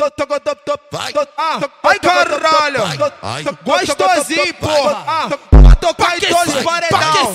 Ai caralho, gostosinho porra, pra tocar em todos os paredão.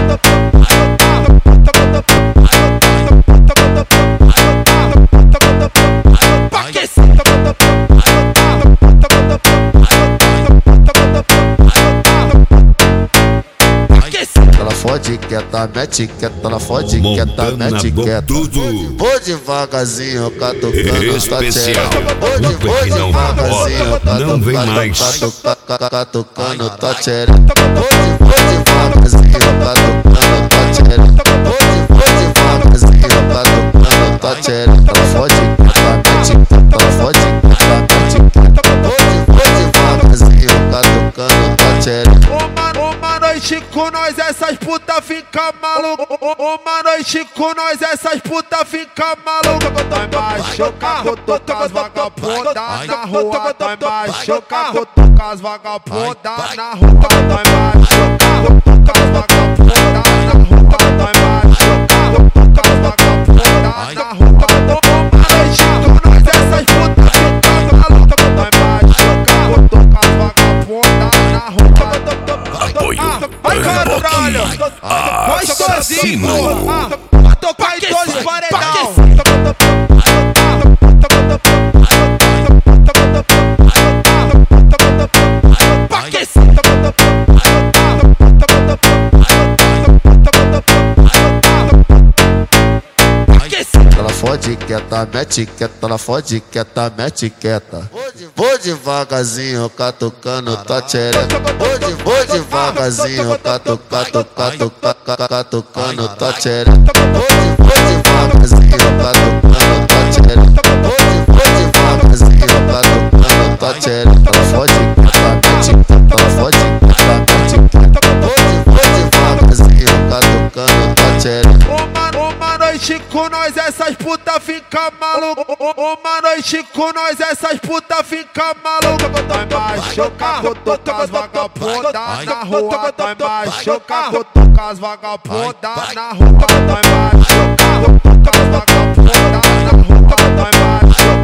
Ela fode quieta, mete quieta, ela fode quieta, mete quieta. Vou devagarzinho, catucando especial. Vou devagarzinho, não vem mais. Catucando tua tchereca. Vou devagarzinho, catucando tua tchereca. Vou devagarzinho, catucando tua tchereca. Ela fode quieta, mete quieta, ela fode quieta, mete quieta. Vou devagarzinho, catucando tua tchereca. Uma noite com nós essas puta fica maluca. Uma noite com nós essas puta fica maluca. Tá embaixo, cagotou com as vagabundas na rua. Tá embaixo, cagotou com as vagabundas na rua. Tá embaixo, cagotou com as vagabundas na rua. Tá embaixo, cagotou com as vagabundas na rua. Uma noite com nós essas puta fica maluca. Tá embaixo, cagotou com as vagabundas na rua. Ai caralho, gostosinho porra, pra tocar em todos os paredão. Ela fode quieta, mete quieta, ela fode quieta, mete quieta. Vou devagarzinho, catucando tua tchereca. Vou devagarzinho, catucando tua tchereca. Vou devagarzinho, catucando tua tchereca. Vou devagarzinho, catucando tua tchereca. Ela fode quieta, mete quieta, ela fode quieta, mete quieta. Vou devagarzinho, catucando tua tchereca. Uma noite com nós essas puta fica maluca. Uma noite com nós essas puta fica maluca. Tá embaixo, cagotou com as vagabundas na rua. Tá embaixo, cagotou com as vagabundas na rua. Tá embaixo, cagotou com as vagabundas na rua. Tá embaixo.